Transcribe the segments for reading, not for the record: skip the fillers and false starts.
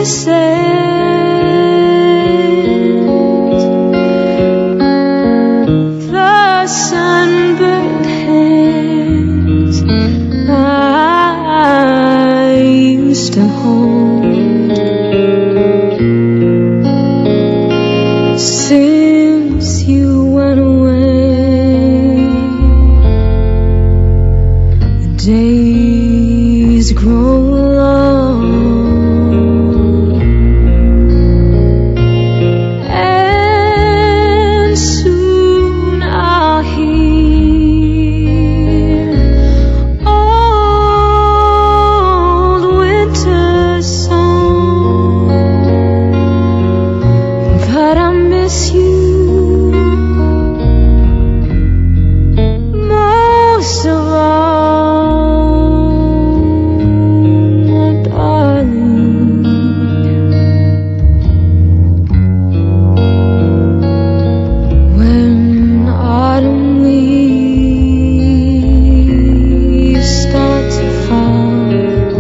the sunburned hands I used to hold. Since you went away, the days grow long, and soon I'll hear old winter song. But I miss you most of all, darling. When autumn leaves start to fall,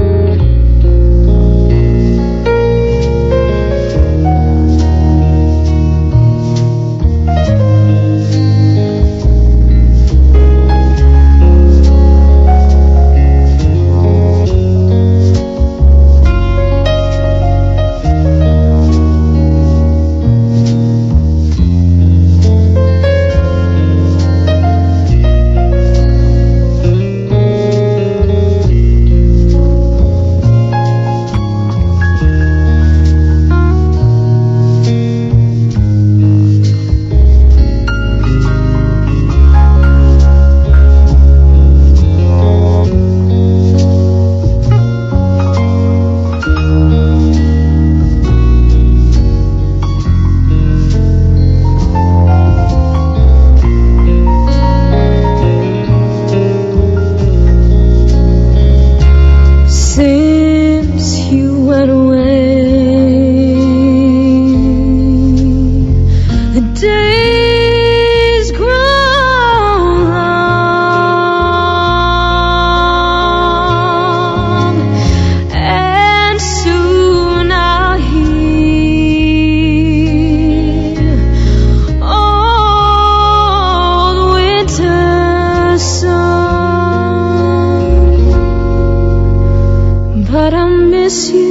since you went away, the days grow long, and soon I'll hear old winter song. But I miss you